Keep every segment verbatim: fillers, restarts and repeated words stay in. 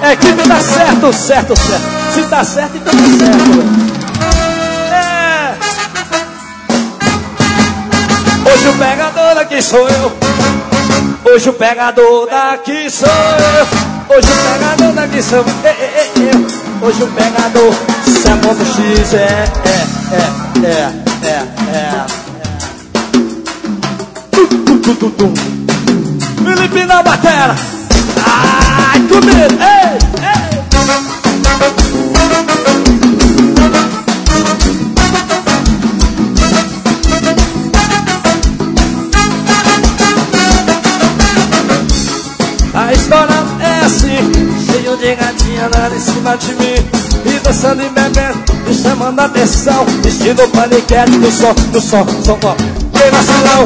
É que me dá certo, certo, certo. Se tá certo, então tá certo. É. Hoje o pegador daqui sou eu. Hoje o pegador daqui sou eu. Hoje o pegador daqui sou eu. Hoje o pegador Zé ponto X é, é, é, é, é, é. Felipe na batera. Ai, comigo. Ei, ei. A história é assim, cheio de gatinha andando em cima de mim e dançando e bebendo, e chamando a atenção, vestindo paniquete do som, do som, som, ó. Tem vacilão,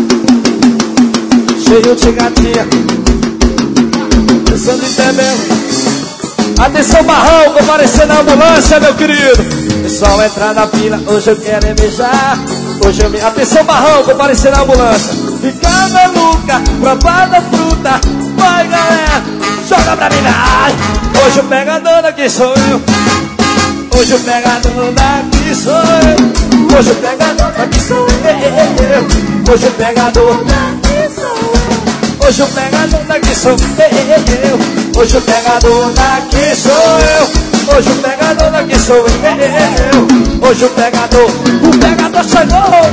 cheio de gatinha dançando e bebendo. Atenção Barrão, vou aparecer na ambulância, meu querido. Pessoal, entrar na fila, hoje eu quero é beijar. Hoje eu me... Atenção Barrão, vou aparecer na ambulância. Ficar maluca, provar da fruta. Vai galera, joga pra mim. Ai, hoje o pegador daqui sou eu. Hoje o pegador daqui sou eu. Hoje o pegador daqui sou eu. Hoje o pegador daqui sou eu. Hoje o pegador daqui sou eu. Hoje o pegador daqui sou eu. Hoje o pegador daqui sou eu. Hoje o pegador, o pegador chegou.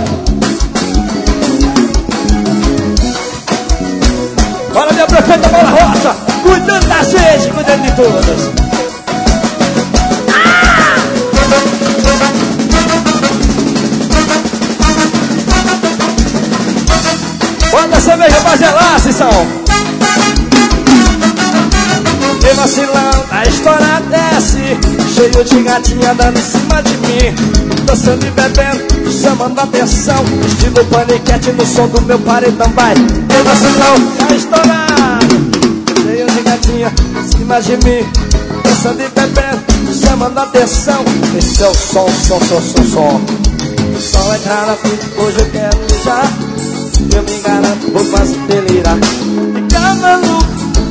Bora, minha prefeita Paula Rocha, cuidando da gente, cuidando de todos. Ah! Bota a cerveja pra gelar, Cissão. E vacilão, a história desce, cheio de gatinha andando em cima de mim, dançando e bebendo, chamando a atenção, vestindo paniquete no som do meu paredão. Vai, e vacilão, a história, cheio de gatinha em cima de mim, dançando e bebendo, chamando a atenção. Esse é o som, som, som, som, som. O som entrar na frente, hoje eu quero beijar. Eu me garanto, vou quase delirar. Ficar maluco,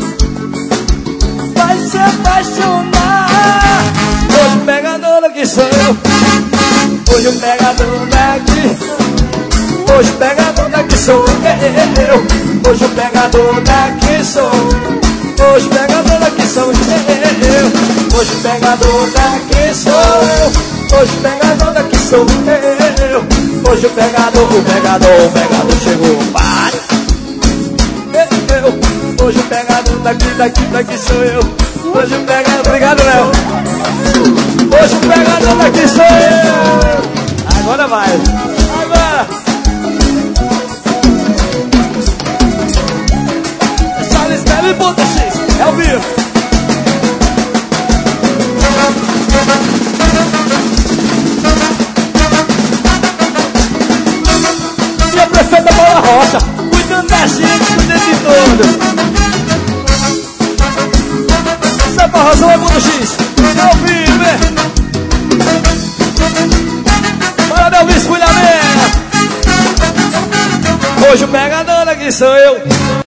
vai se apaixonar. Hoje o pegador daqui sou eu. Hoje o pegador daqui. Hoje o pegador daqui sou eu. Hoje o pegador daqui sou eu. Hoje o pegador daqui sou eu. Hoje o pegador daqui sou eu. Hoje o pegador daqui sou eu. Hoje o pegador, o pegador, o pegador chegou. Vai. Hoje o pegador daqui, daqui, daqui sou eu. Hoje o pegador, obrigado, Léo. Hoje o pegador daqui sou eu. Agora vai. Agora. Charles Belly, ponto X. É ao vivo. Minha prefeita Paula Rocha, cuidando da gente, cuidando de todos. Santa Rosa, ponto X. É ao vivo, hein? Bora, meu Luiz, cuida bem. Hoje o pegador aqui sou eu.